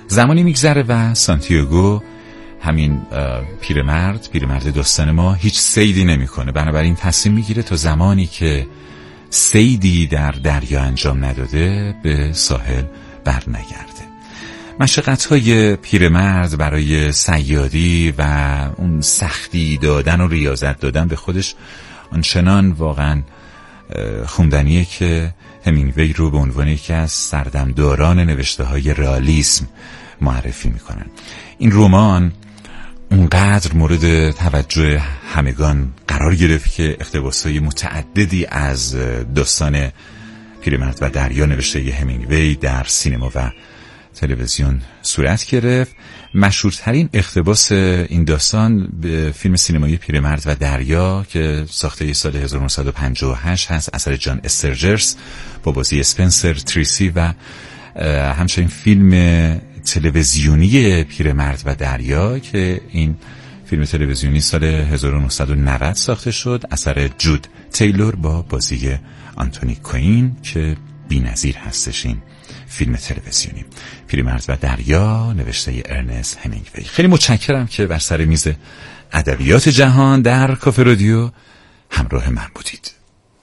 زمانی میگذره و سانتیاگو، همین پیرمرد داستان ما، هیچ صیدی نمیکنه. بنابراین تصمیم میگیره تا زمانی که صیدی در دریا انجام نداده به ساحل بر نگرده. مشقت‌های پیرمرد برای صیادی و اون سختی دادن و ریاضت دادن به خودش آنچنان واقعا خوندنیه که همینگوی رو به عنوان یکی از سردمداران نوشته‌های رئالیسم معرفی میکنن. این رمان اونقدر مورد توجه همگان قرار گرفت که اقتباس‌های متعددی از داستان پیرمرد و دریا نوشته همینگوی در سینما و تلویزیون صورت گرفت. مشهورترین اقتباس این داستان به فیلم سینمایی پیرمرد و دریا که ساخته سال 1958 هست، اثر جان استرجرز با بازی اسپنسر تریسی، و همچنین فیلم تلویزیونی پیرمرد و دریا که این فیلم تلویزیونی سال 1990 ساخته شد، اثر جود تیلور با بازی آنتونی کوین که بی‌نظیر هستش این فیلم تلویزیونی. پیرمرد و دریا نوشته ارنست همینگوی. خیلی متشکرم که بر سر میز ادبیات جهان در کافه رادیو همراه من بودید.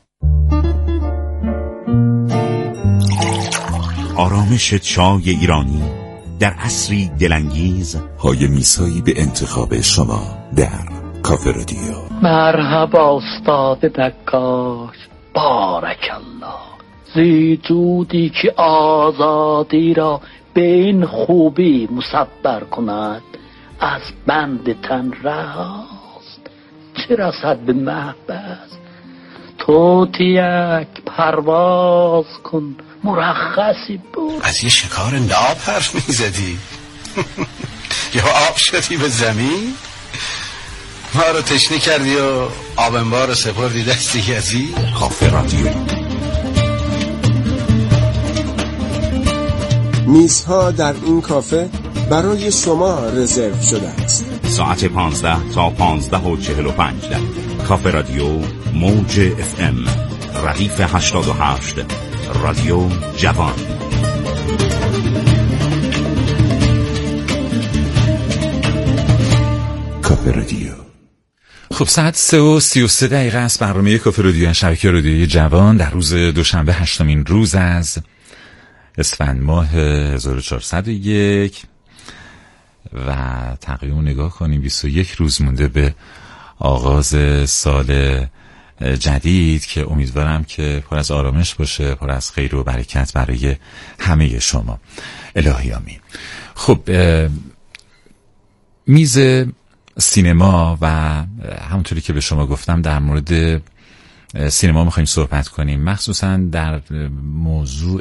آرامش چای ایرانی در عصری دلانگیز، های میسایی به انتخاب شما در کافه رادیو. مرحبا استاد نقاش، بارک الله. زی جودی که آزادی را به این خوبی مصبر کند، از بند تن رهاست، چه رسد به محبس. توتیک پرواز کن، مرخصی بود. از یه شکار ناب حرف میزدی یا آب شدی به زمین؟ ما رو تشنه کردی و آب انبار رو سپردی دست یزی. کافه رادیو. میزها در این کافه برای شما رزرو شده است. ساعت 15 تا 15:45 کافه رادیو موج FM ردیف 88 رادیو جوان. کافه رادیو. خب ساعت 3:33 است. برنامه کافه رادیو شبکه رادیوی جوان در روز دوشنبه 8مین روز از اسفند ماه 1401 و تقریبا نگاه کنیم 21 روز مونده به آغاز سال جدید که امیدوارم که پر از آرامش باشه، پر از خیر و برکت برای همه شما. الهی آمین. خب میز سینما و همونطوری که به شما گفتم در مورد سینما میخوایم صحبت کنیم، مخصوصا در موضوع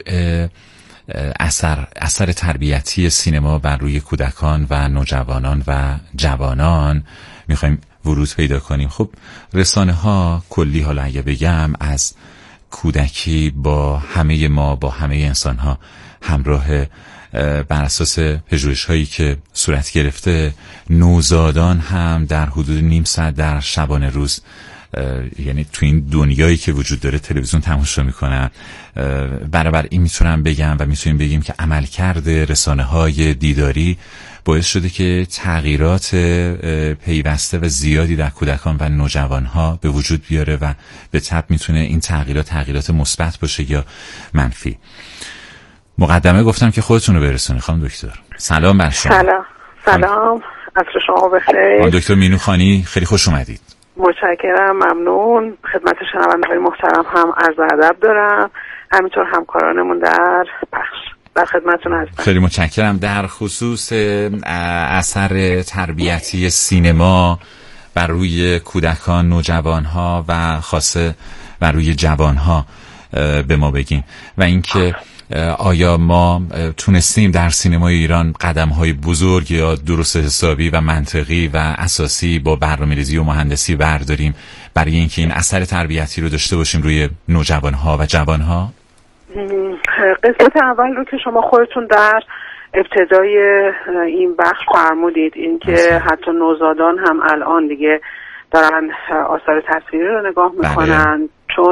اثر تربیتی سینما بر روی کودکان و نوجوانان و جوانان میخوایم ورود پیدا کنیم. خب رسانه ها کلی، حالا اگه بگم، از کودکی با همه ما، با همه انسان ها همراه، بر اساس پژوهش‌هایی که صورت گرفته نوزادان هم در حدود نیم ساعت در شبانه روز، یعنی تو این دنیایی که وجود داره، تلویزیون تماشا میکنن. برابر این میتونم بگم و میتونیم بگیم که عملکرد رسانه‌های دیداری باعث شده که تغییرات پیوسته و زیادی در کودکان و نوجوانها به وجود بیاره و به تبع میتونه این تغییرات مثبت باشه یا منفی. مقدمه گفتم که خودتون رو برسونید خانم دکتر. سلام بر شما. سلام. عصر شما بخیر. خانم دکتر مینو خانی، خیلی خوش اومدید. متشکرم، ممنون. خدمت شنوندگان محترم هم عرض ادب دارم، همینطور همکارانمون در پخش در خدمتتون هستم. خیلی متشکرم. در خصوص اثر تربیتی سینما بر روی کودکان، نوجوانها و خاصه بر روی جوانها به ما بگین و اینکه آیا ما تونستیم در سینمای ایران قدم‌های بزرگ یا درست حسابی و منطقی و اساسی با برنامه‌ریزی و مهندسی برداریم برای اینکه این اثر تربیتی رو داشته باشیم روی نوجوانها و جوانها؟ قسمت اول رو که شما خودتون در ابتدای این بخش فرمودید، این که حتی نوزادان هم الان دیگه دارن آثار تصویری رو نگاه میکنن. چون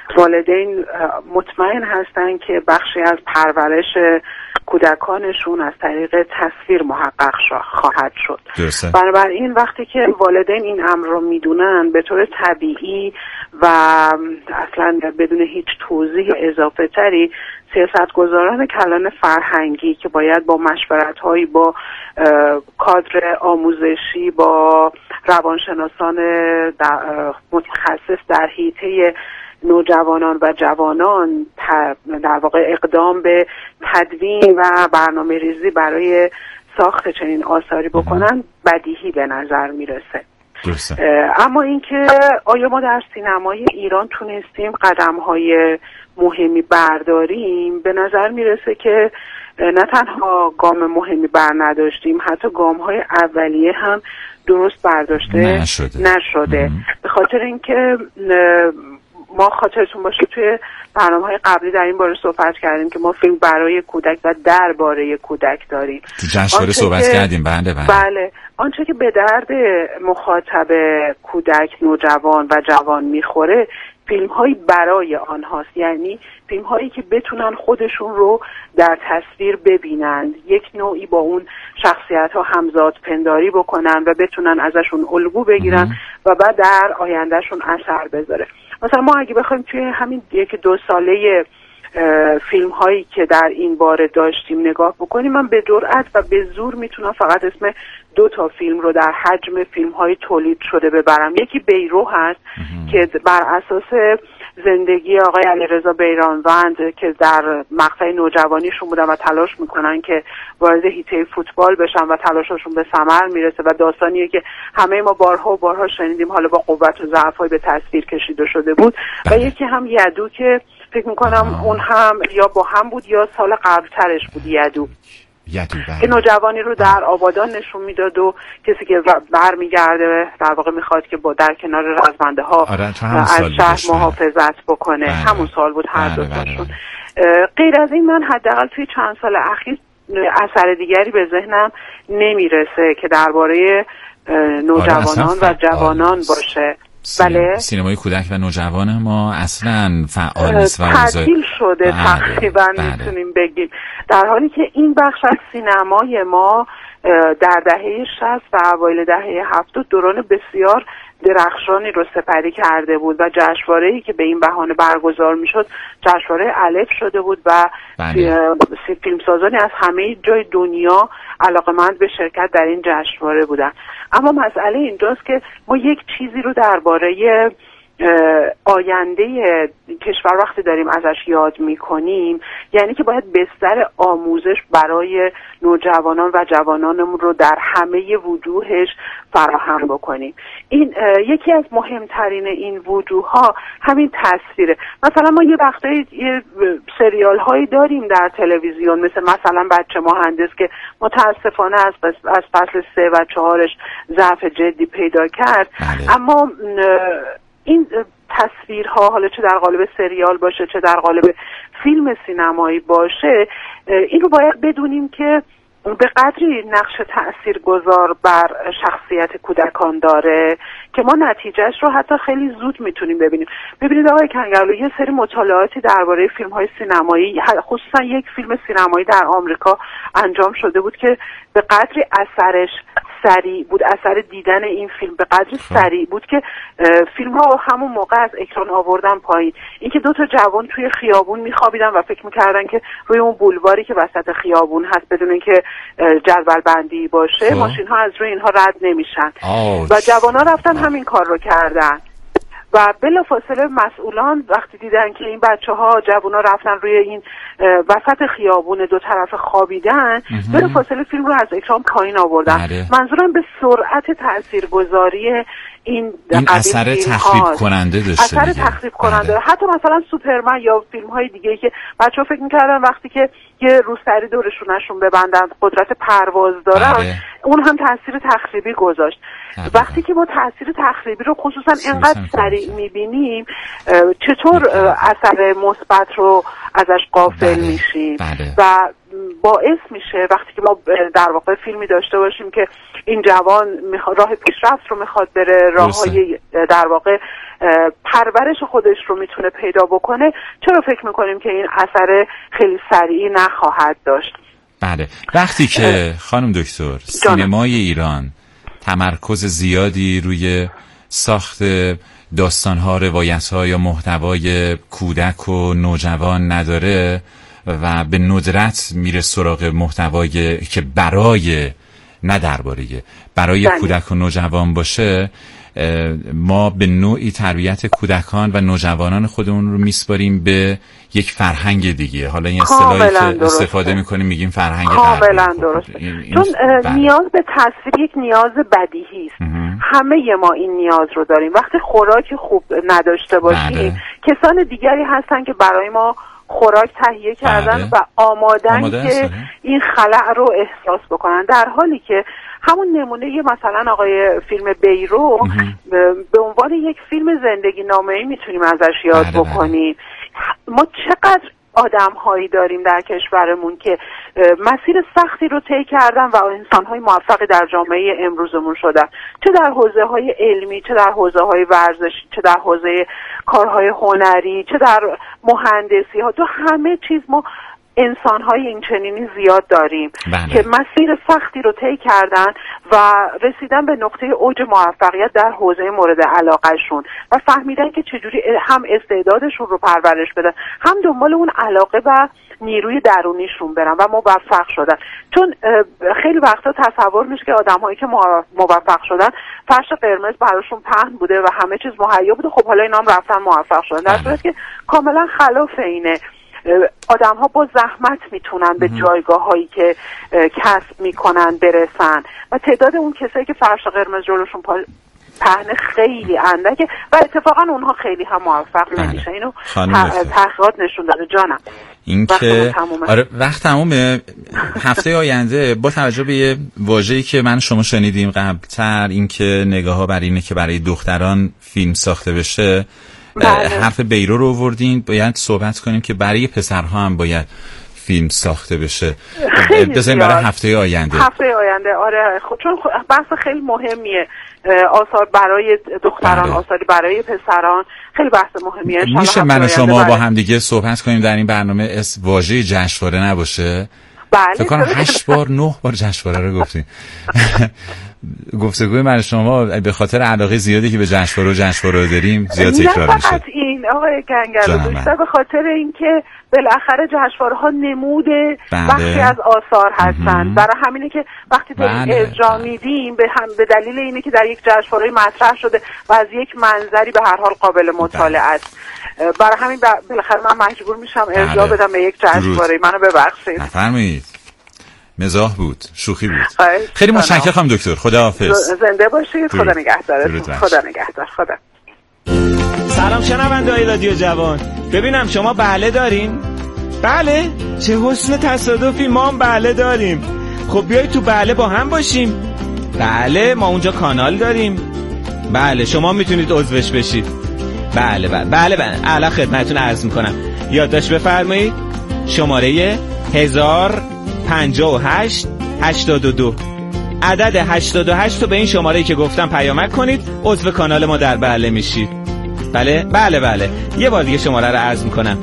والدین مطمئن هستن که بخشی از پرورش کودکانشون از طریق تصویر محقق خواهد شد. بنابراین وقتی که والدین این امر رو میدونن به طور طبیعی و اصلا بدون هیچ توضیح اضافه تری سیاستگزاران کلان فرهنگی که باید با مشورت‌هایی با کادر آموزشی، با روانشناسان متخصص در حیطه نوجوانان و جوانان در واقع اقدام به تدوین و برنامه ریزی برای ساخت چنین آثاری بکنن بدیهی به نظر میرسه. اما اینکه آیا ما در سینمای ایران تونستیم قدم‌های مهمی برداریم، به نظر میرسه که نه تنها گام مهمی بر نداشتیم، حتی گام‌های اولیه هم درست برداشته نشده. به خاطر اینکه ما خاطرتون باشه توی برنامه‌های قبلی در این باره صحبت کردیم که ما فیلم برای کودک و درباره کودک داریم. تو جشنواره صحبت کردیم. بله. آنچه که به درد مخاطب کودک، نوجوان و جوان میخوره فیلم‌هایی برای آنهاست، یعنی فیلم‌هایی که بتونن خودشون رو در تصویر ببینند، یک نوعی با اون شخصیت‌ها همزاد پنداری بکنن و بتونن ازشون الگو بگیرن و بعد در آیندهشون اثر بذاره. مثلا ما اگه بخوایم توی همین 1-2 ساله فیلم هایی که در این باره داشتیم نگاه بکنیم، من به جرئت و به زور میتونم فقط اسم 2 تا فیلم رو در حجم فیلم های تولید شده ببرم. یکی بیرو هست که بر اساس زندگی آقای علیرضا بیرانوند که در مقطع نوجوانیشون بودن و تلاش میکنن که وارد حیطه فوتبال بشن و تلاششون به ثمر میرسه و داستانیه که همه ما بارها و بارها شنیدیم، حالا با قوت و ضعف‌های به تصویر کشیده شده بود. و یکی هم یدو که فکر میکنم اون هم یا با هم بود یا سال قبلترش بود، یدو که نوجوانی رو در آبادان نشون میداد و کسی که برمیگرده در واقع میخواد که با در کنار رزمنده ها از شهر محافظت بکنه. همون سال بود هر دو تاشون. غیر از این من حداقل توی چند سال اخیر اثر دیگری به ذهنم نمیرسه که درباره نوجوانان و جوانان باشه. بله، سینمای کودک و نوجوان ما اصلا فعال نیست و تعطیل شده تقریبا میتونیم بگیم، در حالی که این بخش از سینمای ما در دهه 60 و اوایل دهه 70 دوران بسیار درخشانی رو سپری کرده بود و جشنواره‌ای که به این بهانه برگزار میشد جشنواره الف شده بود و فیلمسازانی از همه جای دنیا علاقه‌مند به شرکت در این جشنواره بودن. اما مسئله اینجاست که ما یک چیزی رو درباره آینده کشور وقتی داریم ازش یاد میکنیم، یعنی که باید بستر آموزش برای نوجوانان و جوانانمون رو در همه وجوهش فراهم بکنیم. این یکی از مهمترین این وجوه ها همین تصویره. مثلا ما یه وقتایی یه سریال هایی داریم در تلویزیون مثلا بچه مهندس که متاسفانه از فصل 3 و 4 ضعف جدی پیدا کرد. اما این تصویرها حالا چه در قالب سریال باشه چه در قالب فیلم سینمایی باشه، این رو باید بدونیم که به قدری نقش تأثیرگذار بر شخصیت کودکان داره که ما نتیجهش رو حتی خیلی زود میتونیم ببینیم. ببینید آقای کنگرلو، یه سری مطالعاتی درباره فیلم‌های سینمایی، خصوصا یک فیلم سینمایی در آمریکا انجام شده بود که به قدری اثرش سریع بود، اثر دیدن این فیلم به قدری سریع بود که فیلم‌ها همون موقع از اکران آوردن پایین. اینکه 2 تا جوان توی خیابون میخوابیدن و فکر میکردن که روی اون بولواری که وسط خیابون هست بدون اینکه جدول بندی باشه ماشین‌ها از روی اینها رد نمیشن و جوان‌ها رفتن همین کار رو کردن و بلافاصله مسئولان وقتی دیدن که این بچه‌ها جوونا رفتن روی این وسط خیابون 2 طرف خوابیدن، بلافاصله فیلم رو از اکران پایین آوردن. منظورم به سرعت تاثیرگذاری این اثر تخریب کننده داشته. اثر تخریب کننده. حتی مثلا سوپرمن یا فیلم‌های دیگه که بچه‌ها فکر می‌کردن وقتی که یه روسری دورشونشون ببندن قدرت پرواز دارن، اون هم تاثیر تخریبی گذاشت. وقتی که ما تاثیر تخریبی رو خصوصا اینقدر سریع میبینیم چطور اثر مثبت رو ازش غافل میشیم و باعث میشه وقتی که ما در واقع فیلمی داشته باشیم که این جوان راه پیشرفت رو میخواد بره، راههای در واقع پرورش خودش رو میتونه پیدا بکنه، چرا فکر میکنیم که این اثر خیلی سریعی نخواهد داشت؟ بله. وقتی که خانم دکتر سینمای ایران تمرکز زیادی روی ساخت داستان‌ها، روایت‌ها یا محتوای کودک و نوجوان نداره و به ندرت میره سراغ محتوای که برای کودک و نوجوان باشه، ما به نوعی تربیت کودکان و نوجوانان خودمون رو میسپاریم به یک فرهنگ دیگه. حالا این اصطلاحی که استفاده میکنیم میگیم فرهنگ غربی. کاملا درسته. چون نیاز به تصویر یک نیاز بدیهی است. همه ما این نیاز رو داریم. وقتی خوراک خوب نداشته باشیم کسان دیگری هستن که برای ما خوراک تهیه کردن و آمادن که این خلأ رو احساس بکنن، در حالی که همون نمونه مثلا آقای فیلم بیرو به عنوان یک فیلم زندگی نامه‌ای میتونیم ازش یاد بکنیم. ما چقدر آدم‌هایی داریم در کشورمون که مسیر سختی رو طی کردن و انسان‌های موفقی در جامعه امروزمون شدن، چه در حوزه‌های علمی، چه در حوزه‌های ورزشی، چه در حوزه کارهای هنری، چه در مهندسی‌ها. تو همه چیز ما انسان‌های این چنینی زیاد داریم که مسیر سختی رو طی کردن و رسیدن به نقطه اوج موفقیت در حوزه مورد علاقهشون و فهمیدن که چجوری هم استعدادشون رو پرورش بدن، هم دنبال اون علاقه و نیروی درونیشون برن و موفق شدن. چون خیلی وقتا تصور میشه که آدم‌هایی که موفق شدن فرش قرمز براشون پهن بوده و همه چیز مهیا بوده، خب حالا اینا هم رفتن موفق شدن، در صورتی که کاملا خلاف اینه. آدم ها با زحمت میتونن به جایگاه هایی که کسب میکنن برسن و تعداد اون کسایی که فرش قرمز جلوشون پهنه خیلی اندکه و اتفاقا اونها خیلی هم موفق نمیشن. اینو تحقیقات نشون داده. جانم این که وقت تمومه. هفته آینده با توجه به یه واژه‌ای که من شما شنیدیم قبلتر، این که نگاه ها بر اینه که برای دختران فیلم ساخته بشه، حرف بیرو رو آوردین. باید صحبت کنیم که برای پسرها هم باید فیلم ساخته بشه. بذاریم برای هفته آینده. آره چون بحث خیلی مهمیه. آثار برای دختران، آثاری برای پسران خیلی بحث مهمیه. میشه من و شما با هم دیگه صحبت کنیم در این برنامه واژه جشنواره نباشه؟ بله. فکر کنم 8 بار 9 بار جشنواره رو گفتیم. گفتگوی من شما به خاطر علاقه زیادی که به جشنواره داریم زیاد تکرار میشه. نه فقط این آقای کنگرو، بیشتر به خاطر اینکه بالاخره جشنواره‌ها نمود بخشی از آثار هستن. برای همینه که وقتی داریم اجرا میدیم به دلیل اینه که در یک جشنواره مطرح شده و از یک منظری به هر حال قابل مطالعه است. برای همین بالاخره من مجبور میشم ارجاع بدم به یک جشنواره. منو ببخشید. نفرمایید. مزاح بود، شوخی بود. خیلی متشکرم خانم دکتر. خداحافظ. زنده باشید. خدا نگهدارتون. خدا نگهدار. خدا. سلام شنونده‌های رادیو جوان. ببینم شما بله دارین؟ بله؟ چه حسن تصادفی، ما هم بله داریم. خب بیایید تو بله با هم باشیم. بله ما اونجا کانال داریم. بله شما میتونید عضوش بشید. بله الان خدمتتون عرض میکنم. یادداشت بفرمایید. شماره 105882 عدد 88 رو به این شماره‌ای که گفتم پیامک کنید، عضو کانال ما در بله میشید. بله یه بار دیگه شماره رو عرض میکنم.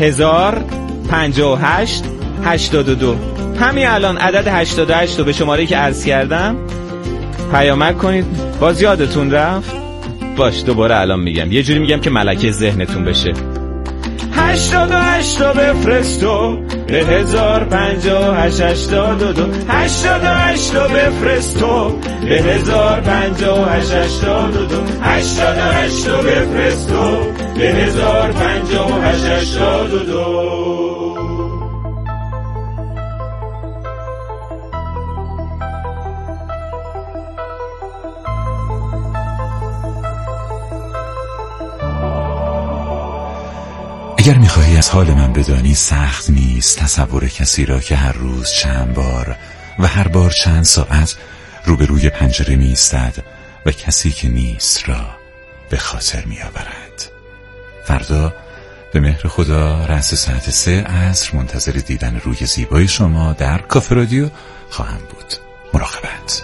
105882 همین الان عدد 88 رو به شماره‌ای که عرض کردم پیامک کنید. باز یادتون رفت؟ باش دوباره الان میگم، یه جوری میگم که ملکه ذهنتون بشه. 88 رو بفرستو به 105882 88 رو بفرستو به 105882 88 رو بفرستو به 105882. اگر میخواهی از حال من بدانی، سخت نیست تصور کسی را که هر روز چند بار و هر بار چند ساعت روبروی پنجره می ایستد و کسی که نیست را به خاطر می آورد. فردا به مهر خدا رأس ساعت 3 عصر منتظر دیدن روی زیبای شما در کافه رادیو خواهم بود. مراقبت.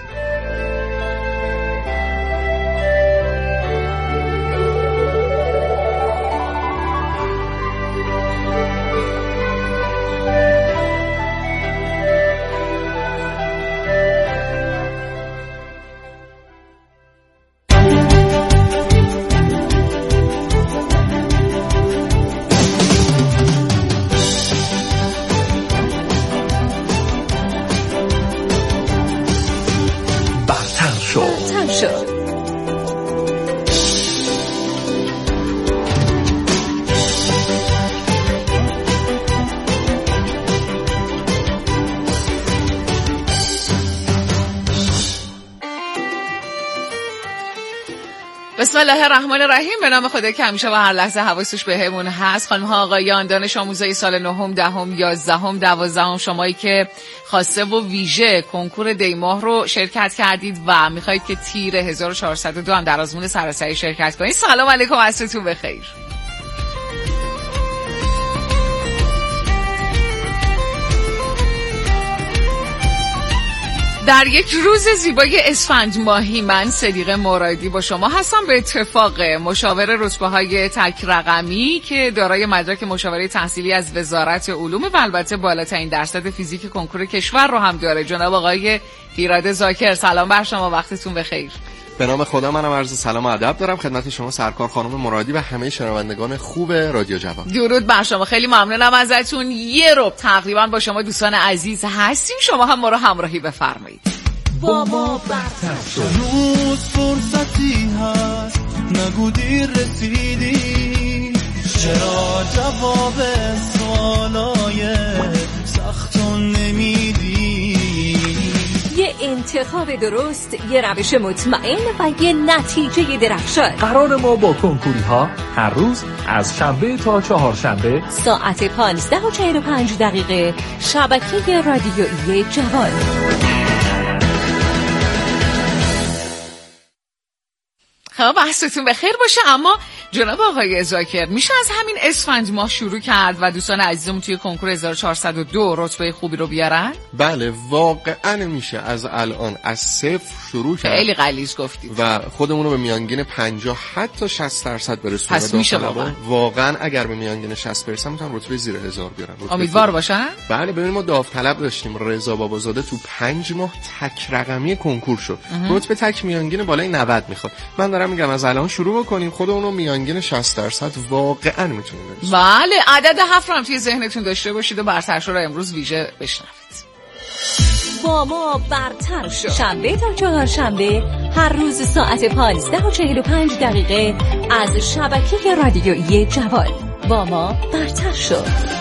بسم الله الرحمن الرحیم. به نام خدا که همیشه و هر لحظه حواسش بهمون هست. خانم ها آقایان، دانش آموزای سال 9م، 10م، 11م، 12م، شمایی که خاصه و ویژه کنکور دیماه رو شرکت کردید و میخواید که تیر 1402 هم در آزمون سراسری شرکت کنید، سلام علیکم، عصرتون بخیر. در یک روز زیبای اسفند ماهی من صدیق مرادی با شما هستم. به اتفاق مشاور رتبه‌های تک رقمی که دارای مدرک مشاوره تحصیلی از وزارت علوم و البته بالاترین درصد فیزیک کنکور کشور رو هم داره، جناب آقای ایراد زاکر، سلام بر شما، وقتتون بخیر. به نام خدا، منم عرض سلام و ادب دارم خدمت شما سرکار خانم مرادی و همه شنوندگان خوب رادیو جوان. درود بر شما، خیلی ممنونم ازتون. یه ربع تقریبا با شما دوستان عزیز هستیم، شما هم ما رو همراهی بفرمایید. با ما برتر شد. روز فرصتی هست، نگو دیر رسیدی، چرا جواب سوالای سختون نمیدی؟ یه انتخاب درست، یه روش مطمئن و یه نتیجه درخشان. قرار ما با کنکوری ها هر روز از شنبه تا چهارشنبه ساعت 15:45 شبکه رادیویی جوان. خب بحثتون بخیر باشه. اما جناب آقای زاکر، میشه از همین اسفند ماه شروع کرد و دوستان عزیزمون توی کنکور 1402 رتبه خوبی رو بیارن؟ بله واقعا میشه از الان از صفر شروع کرد. خیلی غلیظ گفتید. و خودمون رو به میانگین 50 حتی 60% برسونیم. پس میشه واقعا اگر به میانگین 60 برسم میتونم رتبه زیر 1000 بیارم. امیدوار باشن؟ بله ببینید ما داوطلب داشتیم، رضا بابازاده تو 5 ماه تک رقمی کنکور شد. رتبه تک میانگین بالای 90 میخواد. من دارم میگم از الان شروع بکنیم، خودمون رو میانگین 60% واقعا میتونیم برسونیم. بله، عدد 7 رو هم توی ذهنتون داشته باشید و برترش رو امروز ویژه بشنوید. با ما برتر شد. شنبه تا چهارشنبه هر روز ساعت 15:45 از شبکه رادیویی جوان. با ما برتر شد.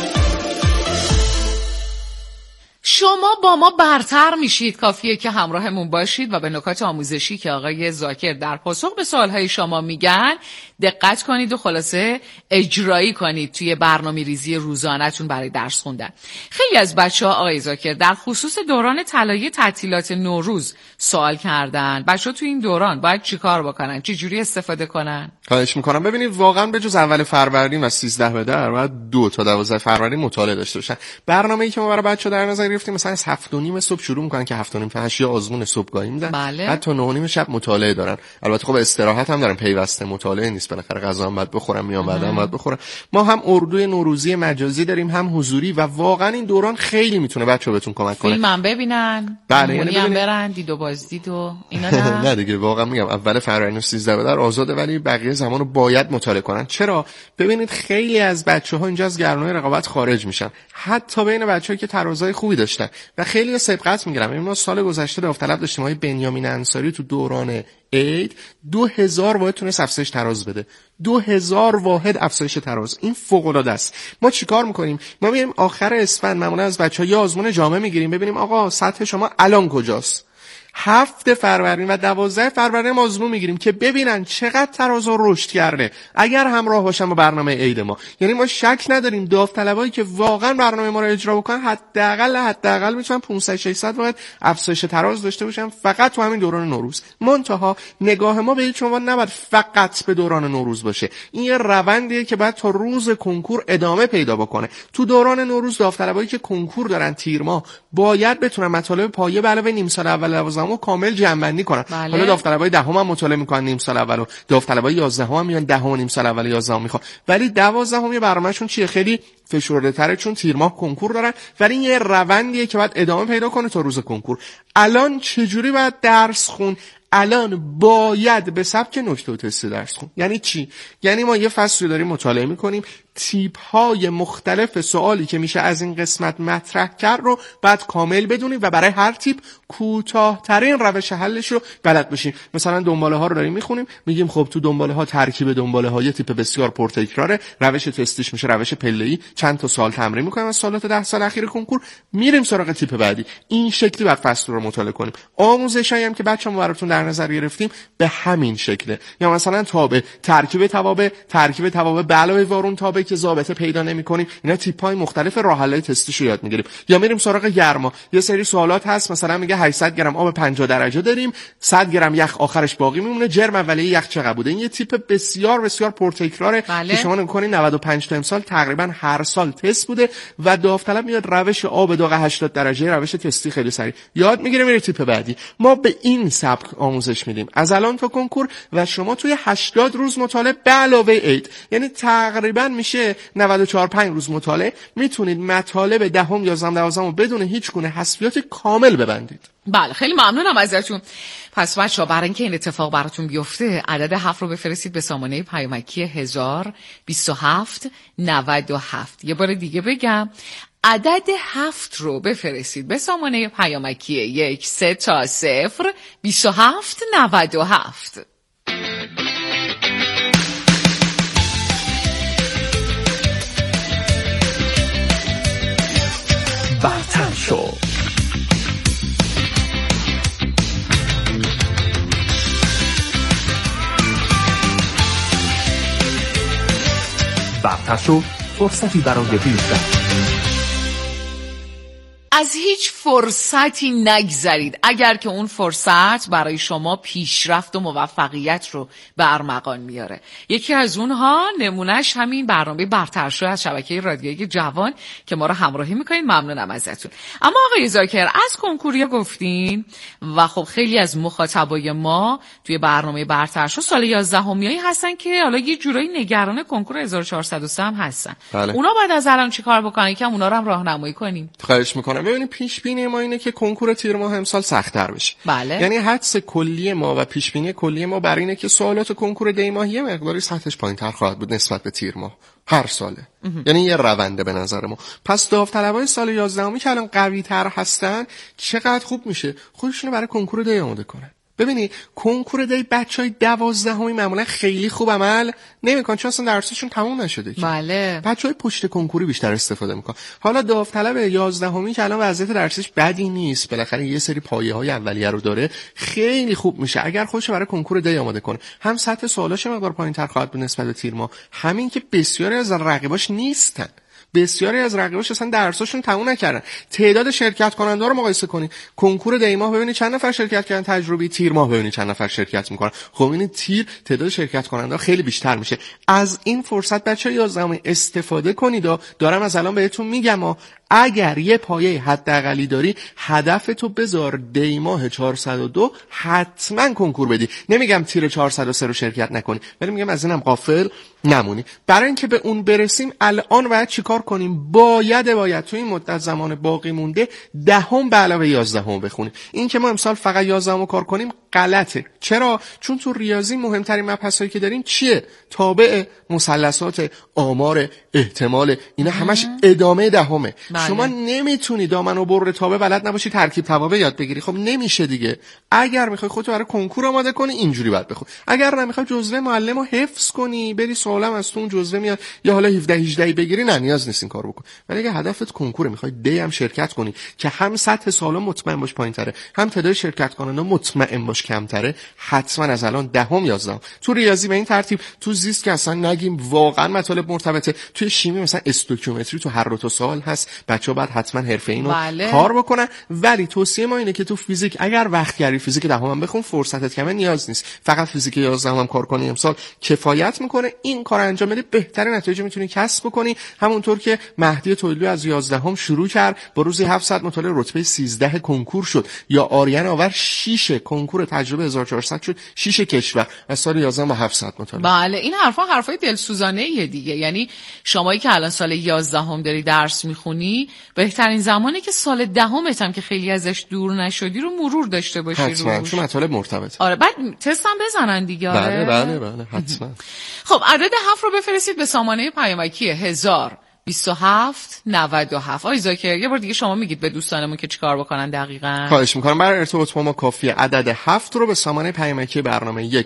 شما با ما برتر میشید، کافیه که همراهمون باشید و به نکات آموزشی که آقای زاکر در پاسخ به سوالهای شما میگن دقت کنید و خلاصه اجرایی کنید توی برنامه‌ریزی روزانه‌تون برای درس خوندن. خیلی از بچه‌ها آقای زاکر در خصوص دوران طلایی تعطیلات نوروز سوال کردن. بچه‌ها توی این دوران باید چیکار بکنن؟ چه جوری استفاده کنن؟ خواهش می‌کنم. ببینید واقعا به جز اول فروردین و 13 به در بعد 2 تا 12 فروردین مطالعه داشته باشن. برنامه‌ای که ما برای بچه‌ها در نظر گرفتیم مثلا از 7:30 صبح شروع می‌کنن که 7:30 تا 8 آزمون صبحگاهی میدن. بله. بعد تا 9:30 شب مطالعه دارن. البته خب استراحت هم دارن، پیوسته مطالعه نیست، بالاخره غذا هم باید بخورن، میان بعدم باید بخورن. ما هم اردوی نوروزی مجازی داریم هم حضوری و واقعا این دوران خیلی میتونه بچه‌ها بهتون کمک کنه. فیلم هم ببینن، بله یعنی هم برن دید و بازدید و اینا. نه نه دیگه واقعا میگم اول فروردین 13 به در آزاده، ولی بقیه زمانو باید مطالعه کنن. چرا؟ ببینید خیلی از بچه‌ها اینجا از گرمای رقابت خارج میشن، حتی بین بچه‌هایی که ترازای خوبی داشتن و خیلی سبقت میگیرن. ما سال گذشته داوطلب داشتیم، آقای بنیامین انصاری تو دوران عید 2000 واحد تونست افزایش تراز بده. 2000 واحد افزایش تراز، این فوق العاده است. ما چیکار میکنیم؟ ما میایم آخر اسفند معمولا از بچه‌ها یه آزمون جامع میگیریم ببینیم آقا سطح شما الان کجاست. 7 فروردین و 12 فروردین ما آزمون میگیریم که ببینن چقدر ترازو رشد کرده اگر همراه باشن با برنامه عید ما. یعنی ما شک نداریم داوطلبایی که واقعا برنامه ما رو اجرا بکنن حداقل میتونن 500-600 واحد افزایش تراز داشته باشن فقط تو همین دوران نوروز. منتها نگاه ما به هیچ عنوان نباید فقط به دوران نوروز باشه. این یه روندیه که باید تا روز کنکور ادامه پیدا بکنه. تو دوران نوروز داوطلبایی که کنکور دارن تیر ماه باید بتونن مطالب پایه به علاوه نیم سال اول 12 کامل جمع‌بندی کنن. حالا داوطلبای دهم هم مطالعه میکنن نیم سال اولو، داوطلبای 11 هم میان دهم نیم سال اول 11 میخوان، ولی 12 یه برنامه‌شون چیه خیلی فشرده‌تره چون تیر ماه کنکور دارن، ولی این یه روندیه که باید ادامه پیدا کنه تا روز کنکور. الان چجوری باید درس خون؟ الان باید به سبک نکته و تست درس خون. یعنی چی؟ یعنی ما یه فصلی داریم مطالعه میکنیم، تیپ‌های مختلف سوالی که میشه از این قسمت مطرح کرد رو بعد کامل بدونیم و برای هر تیپ کوتاه‌ترین روش حلش رو بلد بشیم. مثلا دنباله ها رو داریم میخونیم، میگیم خب تو دنباله ها ترکیب دنباله ها یه تیپ بسیار پرتکراره، روش تستیش میشه روش پله‌ای، چند تا سوال تمرین میکنیم از سوالات 10 سال اخیر کنکور، میریم سراغ تیپ بعدی. این شکلی بعد فصل رو مطالعه کنیم. آموزشایی هم که بچه‌ها براتون در نظر گرفتیم به همین شکله. یا مثلا تابع، ترکیب توابع به علاوه وارون تابع که ضابطه پیدا نمی‌کنیم، اینا تیپ‌های مختلف راه حل‌های تستیشو یاد می‌گیریم. یا میریم سراغ گرما، یه سری سوالات هست مثلا میگه 800 گرم آب 50 درجه داریم، 100 گرم یخ آخرش باقی میمونه، جرم اولیه یخ چقدر بوده. این یه تیپ بسیار بسیار پرتکراره که شما نمی‌کنید 95 تا امسال تقریبا هر سال تست بوده و داوطلب میاد روش آب داغ 80 درجه روش تستی خیلی سریع یاد میگیره میره تیپ بعدی. ما به این سبک آموزش میدیم از الان تا کنکور و شما توی 80 روز مطالعه به علاوه عید، یعنی تقریبا میشه 94-5 روز مطالعه میتونید مطالب دهم 11 رو بدون هیچ گونه حذفیات کامل ببندید. بله خیلی ممنونم ازتون. پس بچه‌ها برای اینکه این اتفاق براتون بیفته عدد 7 رو بفرستید به سامانه پیامکی 1027 97. یه بار دیگه بگم عدد 7 رو بفرستید به سامانه پیامکی 13 27 97. برتر شو. برتر شو، فرصتی برای پیشرفت. از هیچ فرصتی نگذرید اگر که اون فرصت برای شما پیشرفت و موفقیت رو به ارمغان میاره. یکی از اونها نمونهش همین برنامه برتر شو از شبکه رادیویی جوان که ما رو همراهی میکنین. ممنونم ازتون. اما آقای زاکر از کنکوریا گفتین و خب خیلی از مخاطبای ما توی برنامه برتر شو سال 11میایی هستن که حالا یه جورایی نگران کنکور 1403 هم هستن. بله. اونا بعد از الان چیکار بکنن که اونا رو هم راهنمایی کنیم؟ خواهش میکنم. ببینید پیش بینی ما اینه که کنکور تیر ماه امسال سخت‌تر بشه. بله. یعنی حدس کلی ما و پیش بینی کلی ما بر اینه که سوالات کنکور دی ماهی مقداری سطحش پایین‌تر خواهد بود نسبت به تیر ماه هر ساله. یعنی یه رونده به نظر ما. پس داوطلبای سال 11 که الان قوی‌تر هستن چقدر خوب میشه خودشونو برای کنکور دی آماده کنن. ببینید کنکور دی بچهای 12 معمولا خیلی خوب عمل نمیکنن چون اصلا درسشون تموم نشده. بله. بچهای پشت کنکوری بیشتر استفاده میکنن. حالا داوطلب 11 که الان وضعیت درسش بدی نیست، بالاخره یه سری پایه‌های اولیه رو داره، خیلی خوب میشه اگر خودش برای کنکور دی آماده کنه. هم سطح سوالاش مقدار پایین‌تر خواهد بود نسبت به تیر ماه، همین که بسیاری از رقیباش نیستن. بسیاری از رقیباش اصلا درساشون تموم نکردن. تعداد شرکت کننده رو مقایسه کنید. کنکور دی ماه ببینید چند نفر شرکت کردن تجربی، تیر ماه ببینید چند نفر شرکت میکنن. خب این تیر تعداد شرکت کننده خیلی بیشتر میشه. از این فرصت بچه‌ها 11 استفاده کنید و دارم از الان بهتون میگم اگر یه پایه حداقلی داری هدفتو بذار دی ماه 402 حتما کنکور بدی. نمیگم تیر 403 رو شرکت نکنی، ولی میگم از اینم غافل نمونی. برای اینکه به اون برسیم الان باید چیکار کنیم؟ باید تو این مدت زمان باقی مونده دهم به علاوه 11 بخونیم. این که ما امسال فقط 11 کار کنیم غلطه. چرا؟ چون تو ریاضی مهمترین مبحثایی که داریم چیه؟ تابع، مثلثات، آمار، احتمال، اینا همش ادامه دهمه. شما نمیتونی دامن و بر تابع بلد نباشی ترکیب توابع یاد بگیری. خب نمیشه دیگه. اگر میخوای خودت برای کنکور آماده کنی اینجوری باید بخونی. اگر نمیخوای جزوه معلمو حفظ کنی، بری سوالم از تو اون جزوه میاد یا حالا 17 18 بگیری، نه نیاز نیست این کارو بکن. ولی اگه هدفت کنکور، میخوای دی هم شرکت کنی که هم سطح سوال مطمئن باش پایین‌تره، هم تعداد شرکت کننده مطمئن باش کمتره، حتما از الان دهم 11 تو ریاضی به این ترتیب، تو زیست که اصلا نگیم واقعا مطالب مرتبطه، توی شیمی مثلا استوکیومتری تو هر دو تا سال هست، بچه‌ها باید حتما حرفه‌ای اینو کار بکنن. ولی توصیه ما اینه که تو فیزیک اگر وقتگری فیزیک دهم هم بخون، فرصتت کمه، نیاز نیست فقط فیزیک 11 هم کار کنی امسال کفایت میکنه. این کار انجام بدی بهترین نتایج میتونی کسب بکنی. همونطور که مهدی طویلی از 11 هم شروع کرد، با روزی 700 مطالعه رتبه 13 کنکور شد، یا آریان آور 6 کنکور تجربه 1400 شد، 6 کشور از سال 11 با 700 مطالعه. بله این حرفای دلسوزانه ایه دیگه. یعنی شمایی که الان سال 11 هم داری درس میخونی، بهترین زمانه که سال 10 هم که خیلی ازش دور نشدی رو مرور داشته باشی حتما، چون مطالب مرتبطه. آره بعد تست هم بزنن دیگه. بله بله بله حتما. خب عدد 7 رو بفرستید به سامانه پیامکی 1027 97. آقای زاکر یه بار دیگه شما میگید به دوستانمون که چیکار بکنن دقیقاً. خواهش میکنم. برای ارتباط با ما کافیه عدد 7 رو به سامانه پیامکی برنامه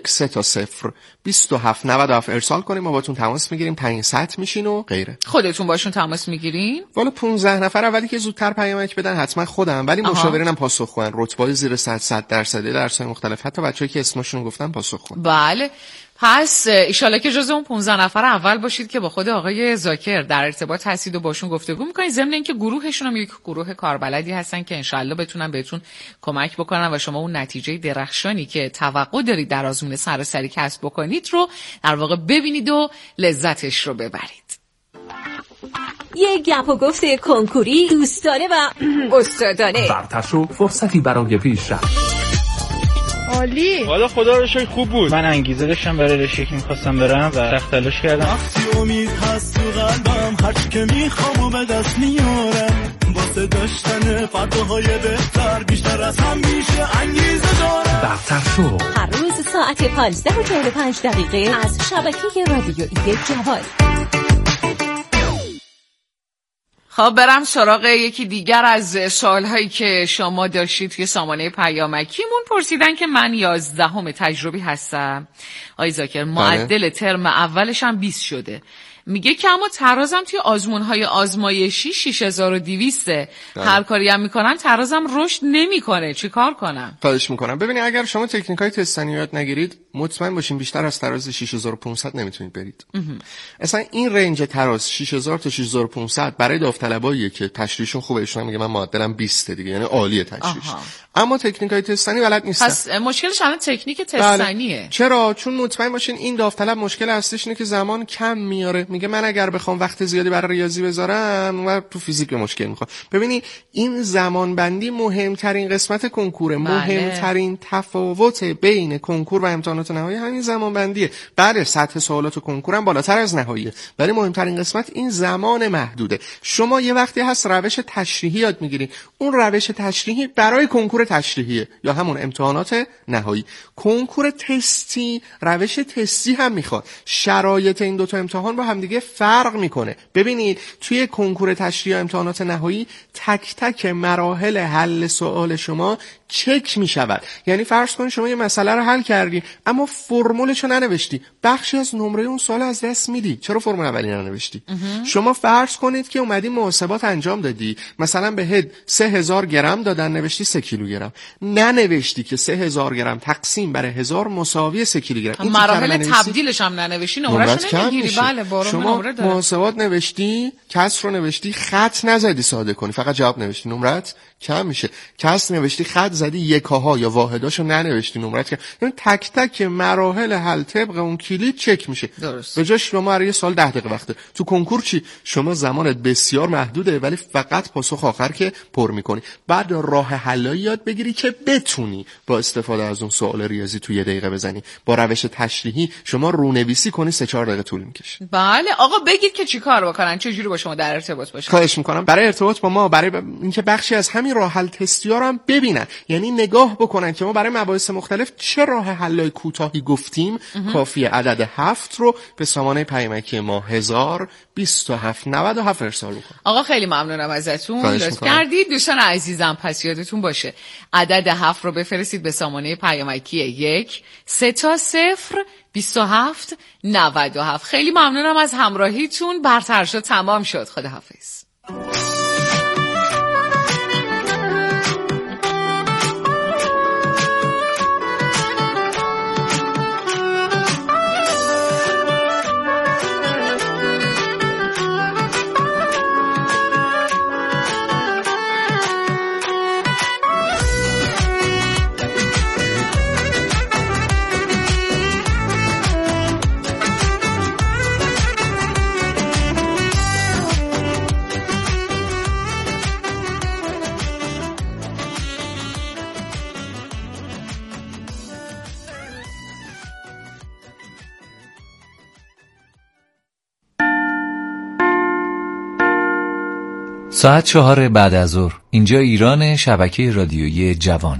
132797 ارسال کنیم، ما باتون تماس میگیریم، تعیین سطح میشین و غیره. خودتون باشون تماس میگیرین؟ والا 15 نفر اولی که زودتر پیامک بدن حتما خودم، ولی مشاورینم پاسخگوان، رتبه‌های زیر 100% درس‌های مختلف، حتی بچه‌ای که اسمشون گفتم پاسخگوان. بله پس ایشالله که جز اون 15 نفر اول باشید که با خود آقای زاکر در ارتباط هستید و باشون گفتگو میکنید. ضمن اینکه گروهشون هم یک گروه کاربلدی هستن که انشالله بتونن بهتون کمک بکنن و شما اون نتیجه درخشانی که توقع دارید در آزمون سراسری کسب بکنید رو در واقع ببینید و لذتش رو ببرید. یک گپ و گفت کنکوری دوستانه و استادانه. برترشو فرصتی برای پیشرفت. عالی. والا خدا رو شکر خوب بود. من انگیزه داشتم برای رشته که می‌خواستم برم و سخت تلاش کردم. وقتی امید هست تو قلبم، هر چی که می‌خوام به دست میارم. واسه داشتن فرداهای بهتر بیشتر از همیشه انگیزه دارم. برترشو هر روز ساعت 15:45 از شبکه رادیویی جوان. خب برم سراغ یکی دیگر از سوالهایی که شما داشتید توی سامانه پیامکیمون. پرسیدن که من 11 تجربی هستم آقای زاکر، معدل ترم اولش هم 20 شده. میگه که اما ترازم توی آزمون‌های آزمایشی 6200. هر کاری هم میکنم ترازم رشد نمیکنه، چی کار کنم؟ خواهش میکنم. ببینید اگر شما تکنیکای تستنی یاد نگیرید، مطمئن باشین بیشتر از تراز 6500 نمیتونید برید. اصلا این رنج تراز 6000 تا 6500 برای داوطلباییه که تشریحشون خوبه. ایشون میگه من معدلم 20 دیگه، یعنی عالیه تشریحش. اما تکنیکای تستنی بلد نیستن. پس مشکلش الان تکنیک تستنیه. بله. چرا؟ چون مطمئن باشین این داوطلب مشکل اصلیش اینه که زمان کم میاره. میگه من اگر بخوام وقت زیادی برای ریاضی بذارم و تو فیزیک به مشکل میخوام. ببینید این زمان بندی مهمترین قسمت کنکوره. مهمترین تفاوت بین کنکور و امتحانات نهایی همین زمان بندیه. بله سطح سوالات کنکور هم بالاتر از نهاییه، ولی مهمترین قسمت این زمان محدوده. شما یه وقتی هست روش تشریحی یاد میگیرید، اون روش تشریحی برای کنکور تشریحیه یا همون امتحانات نهایی. کنکور تستی روش تستی هم میخواد. شرایط این دوتا امتحان با هم دیگه فرق میکنه. ببینید توی کنکور تشریحی و امتحانات نهایی تک تک مراحل حل سوال شما چک میشود. یعنی فرض کن شما یه مسئله رو حل کردی اما فرمولشو ننوشتی، بخشی از نمره اون سوال از دست میدی. چرا فرمول اولی ننوشتی؟ شما فرض کنید که اومدی محاسبات انجام دادی، مثلا بهت 3000 گرم دادن، نوشتی 3 کیلوگرم، ننوشتی که 3000 گرم تقسیم بر 1000 مساوی 3 کیلوگرم. این مراحل تبدیلش هم ننوشتی، نمرهشو نمیگیری. بله شما محاسبات نوشتی، کسر رو نوشتی، خط نزدی ساده کنی، فقط جواب نوشتی، نمرت کم میشه. کسر نوشتی، خط زدی، یکاها یا واحداشو ننوشتی، نمرت کم. یعنی تک تک مراحل حل طبق اون کلید چک میشه. به جای شما برای یه سال 10 دقیقه وقته. تو کنکور چی؟ شما زمانت بسیار محدوده ولی فقط پاسخ آخر که پر میکنی. بعد راه حل یاد بگیری که بتونی با استفاده از اون سوال ریاضی تو 1 دقیقه بزنی. با روش تشریحی شما رونویسی کنی 3-4 دقیقه طول میکشه. بله آقا بگید که چیکار بکنن، چه جوری با شما در ارتباط باشن. خواهش میکنم. برای ارتباط با ما، برای اینکه بخشی از همین همین راه حل تستی‌ها رو هم ببینن، یعنی نگاه بکنن که ما برای مباحث مختلف چه راه حلای کوتاهی گفتیم. کافیه عدد 7 رو به سامانه پیامکی ما 102797 ارسال بکنید. آقا خیلی ممنونم ازتون، لطف کردید. دوستان عزیزم پس یادتون باشه عدد 7 رو بفرستید به سامانه پیامکی 1-30-27-97. خیلی ممنونم از همراهیتون. برتر شد تمام شد. خداحافظ. ساعت 4 بعد از ظهر، اینجا ایران، شبکه رادیویی جوان.